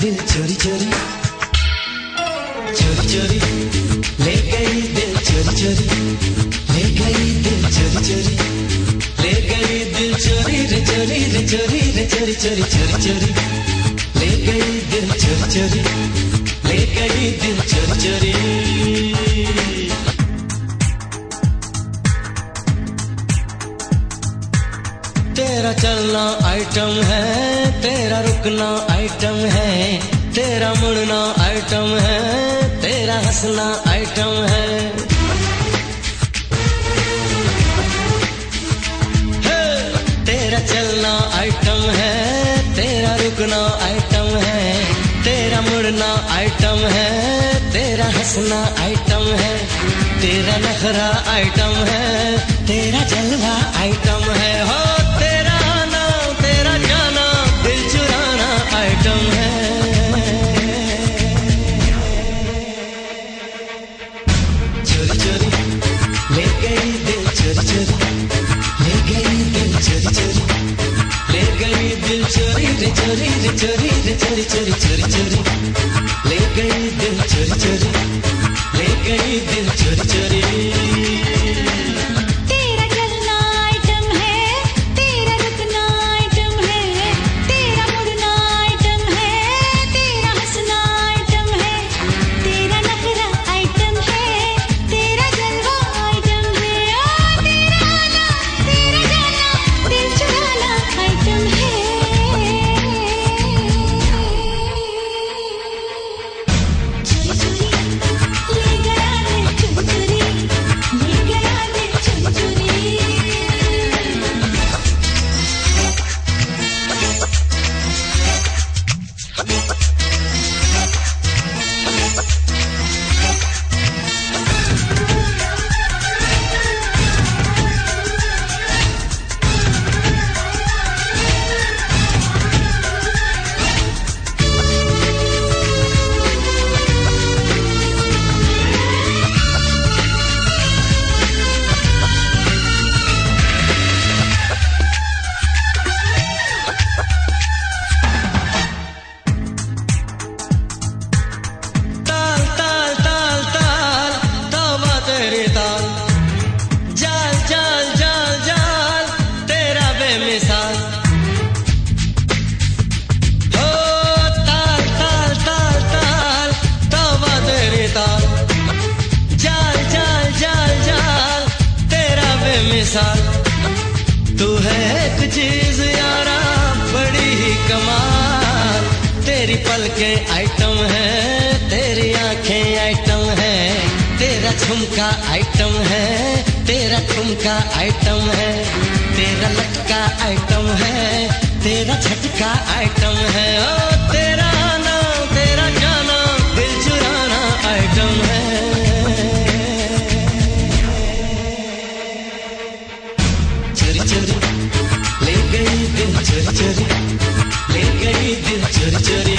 दिल चोरी चोरी, चोरी चोरी ले गई दिल चोरी चोरी, ले गई दिल चोरी चोरी, ले गई दिल चोरी रे चोरी रे चोरी रे चोरी चोरी चोरी चोरी, ले गई दिल चोरी चोरी, ले गई दिल चोरी चोरी। तेरा चलना आइटम है, तेरा रुकना आइटम है, तेरा मुड़ना आइटम है, तेरा हंसना आइटम है। तेरा चलना आइटम है, तेरा रुकना आइटम है, तेरा मुड़ना आइटम है, तेरा हंसना आइटम है, तेरा नखरा आइटम है, तेरा जलवा आइटम है। हो तेरा आना तेरा जाना दिल चुराना आइटम है। चोरी चोरी ले गई दिल चोरी चोरी, ले गई दिल चोरी चोरी, ले गई दिल चोरी रे चोरी रे चोरी रे चोरी चोरी चोरी चोरी, ले गई दिल चोरी चोरी, ले गई दिल चोरी चोरी। तू है एक चीज यारा बड़ी ही कमाल, तेरी पलकें आइटम है, तेरी आंखें आइटम है, तेरा झुमका आइटम है, तेरा ठुमका आइटम है, तेरा लटका आइटम है, तेरा झटका आइटम है। ओ तेरा आना तेरा जाना दिल चुराना आइटम है। चोरी चोरी ले गई दिल चोरी चोरी, ले गई दिल चोरी चोरी।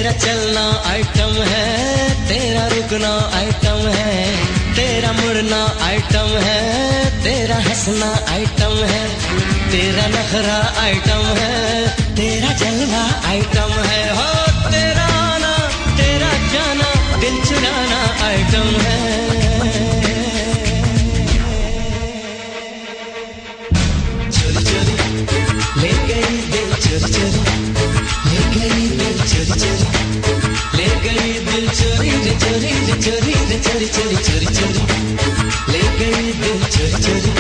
तेरा चलना आइटम है, तेरा रुकना आइटम है, तेरा मुड़ना आइटम है, तेरा हंसना आइटम है, तेरा नखरा आइटम है, तेरा जलवा आइटम है। हो तेरा आना तेरा जाना दिल चुराना आइटम है। चोरी चोरी ले गई दिल, चोरी चोरी ले गई दिल, चोरी चोरी ले गई दिल, चोरी रे चोरी रे चोरी रे चोरी चोरी चोरी चोरी ले गई दिल, चोरी चोरी।